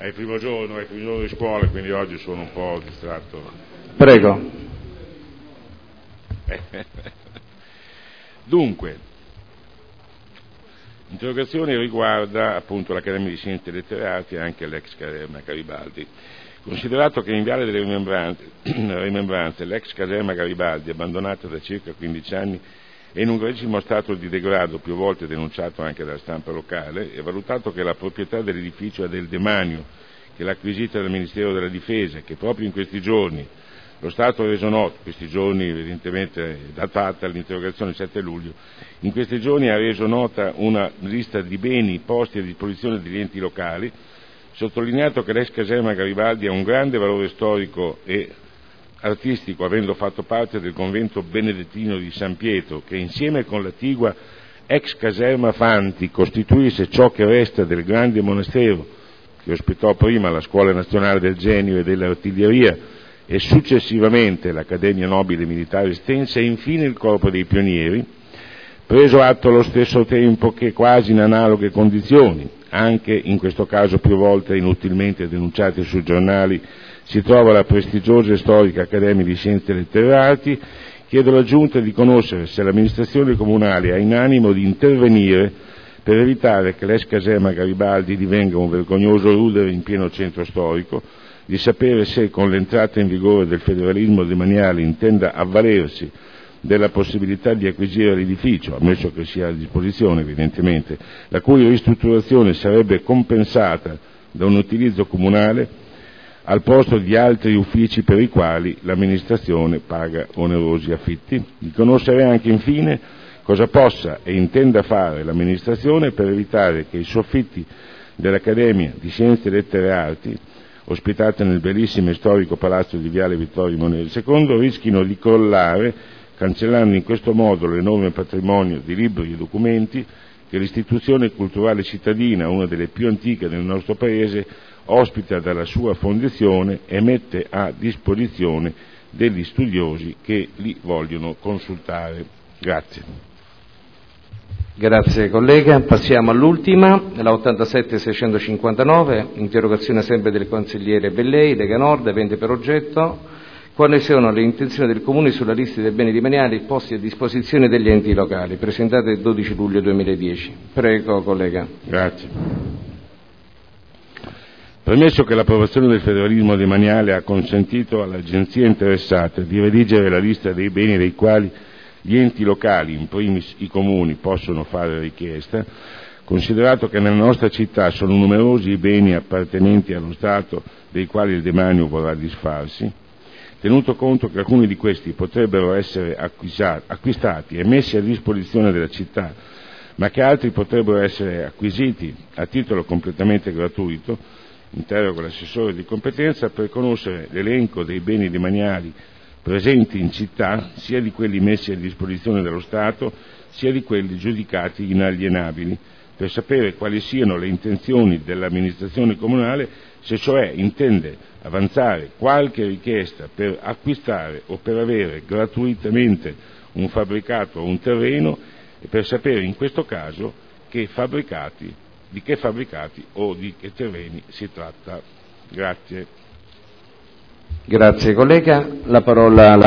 il primo giorno di scuola, quindi oggi sono un po' distratto. Prego. Dunque, l'interrogazione riguarda appunto l'Accademia di Scienze e Letterati e anche l'ex caserma Garibaldi. Considerato che in Viale delle Rimembranze l'ex caserma Garibaldi, abbandonata da circa 15 anni, è in un gravissimo stato di degrado, più volte denunciato anche dalla stampa locale, e valutato che la proprietà dell'edificio è del demanio, che l'ha acquisita dal Ministero della Difesa, che proprio in questi giorni lo Stato ha reso noto, questi giorni evidentemente datata l'interrogazione 7 luglio, in questi giorni ha reso nota una lista di beni posti a disposizione degli enti locali, sottolineato che l'ex caserma Garibaldi ha un grande valore storico e artistico, avendo fatto parte del convento benedettino di San Pietro, che insieme con l'attigua ex caserma Fanti costituisce ciò che resta del grande monastero che ospitò prima la Scuola Nazionale del Genio e dell'Artiglieria e successivamente l'Accademia Nobile Militare Estense e infine il Corpo dei Pionieri, preso atto allo stesso tempo che quasi in analoghe condizioni, anche in questo caso più volte inutilmente denunciati sui giornali, si trova la prestigiosa e storica Accademia di Scienze e Letterati, chiedo alla Giunta di conoscere se l'amministrazione comunale ha in animo di intervenire per evitare che l'ex caserma Garibaldi divenga un vergognoso rudere in pieno centro storico, di sapere se con l'entrata in vigore del federalismo demaniale intenda avvalersi della possibilità di acquisire l'edificio, ammesso che sia a disposizione evidentemente, la cui ristrutturazione sarebbe compensata da un utilizzo comunale al posto di altri uffici per i quali l'amministrazione paga onerosi affitti, di conoscere anche infine cosa possa e intenda fare l'amministrazione per evitare che i soffitti dell'Accademia di Scienze, Lettere e Arti, ospitate nel bellissimo e storico palazzo di Viale Vittorio Emanuele II, rischino di crollare, cancellando in questo modo l'enorme patrimonio di libri e documenti che l'istituzione culturale cittadina, una delle più antiche del nostro Paese, ospita dalla sua fondazione e mette a disposizione degli studiosi che li vogliono consultare. Grazie. Grazie collega. Passiamo all'ultima, la 87-659, interrogazione sempre del consigliere Bellei, Lega Nord, avente per oggetto quali sono le intenzioni del Comune sulla lista dei beni demaniali posti a disposizione degli enti locali, presentata il 12 luglio 2010. Prego collega. Grazie. Premesso che l'approvazione del federalismo demaniale ha consentito alle agenzie interessate di redigere la lista dei beni dei quali gli enti locali, in primis i comuni, possono fare richiesta, considerato che nella nostra città sono numerosi i beni appartenenti allo Stato dei quali il demanio vorrà disfarsi, tenuto conto che alcuni di questi potrebbero essere acquistati e messi a disposizione della città, ma che altri potrebbero essere acquisiti a titolo completamente gratuito, interrogo l'assessore di competenza per conoscere l'elenco dei beni demaniali presenti in città, sia di quelli messi a disposizione dello Stato, sia di quelli giudicati inalienabili, per sapere quali siano le intenzioni dell'amministrazione comunale, se cioè intende avanzare qualche richiesta per acquistare o per avere gratuitamente un fabbricato o un terreno, e per sapere in questo caso di che fabbricati o di che terreni si tratta. Grazie. Grazie collega. La parola alla